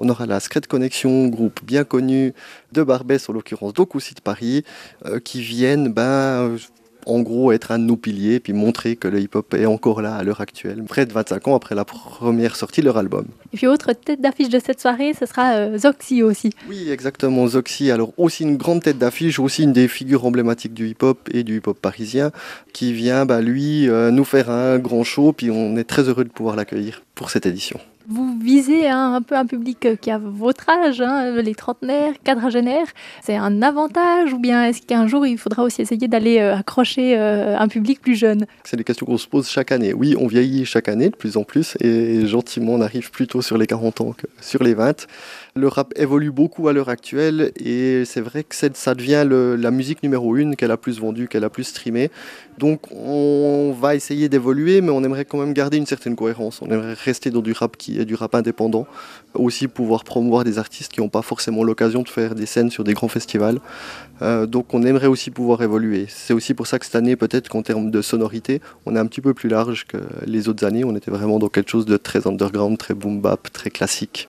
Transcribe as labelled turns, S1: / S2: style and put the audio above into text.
S1: On aura la Secret Connection, groupe bien connu de Barbès, en l'occurrence, donc aussi de Paris, qui viennent en gros être un de nos piliers, puis montrer que le hip-hop est encore là à l'heure actuelle, près de 25 ans après la première sortie de leur album.
S2: Et puis autre tête d'affiche de cette soirée, ce sera Zoxy aussi.
S1: Oui, exactement, Zoxy, alors aussi une grande tête d'affiche, aussi une des figures emblématiques du hip-hop et du hip-hop parisien, qui vient lui nous faire un grand show, puis on est très heureux de pouvoir l'accueillir pour cette édition.
S2: Vous visez un peu un public qui a votre âge, les trentenaires, quadragénaires. C'est un avantage ou bien est-ce qu'un jour il faudra aussi essayer d'aller accrocher un public plus jeune?
S1: C'est des questions qu'on se pose chaque année. Oui, on vieillit chaque année de plus en plus et gentiment on arrive plutôt sur les 40 ans que sur les 20. Le rap évolue beaucoup à l'heure actuelle et c'est vrai que ça devient la musique numéro 1 qu'elle a plus vendue, qu'elle a plus streamée. Donc on va essayer d'évoluer, mais on aimerait quand même garder une certaine cohérence. On aimerait rester dans du rap qui est du rap indépendant. Aussi pouvoir promouvoir des artistes qui n'ont pas forcément l'occasion de faire des scènes sur des grands festivals. Donc on aimerait aussi pouvoir évoluer. C'est aussi pour ça que cette année, peut-être qu'en termes de sonorité, on est un petit peu plus large que les autres années. On était vraiment dans quelque chose de très underground, très boom bap, très classique.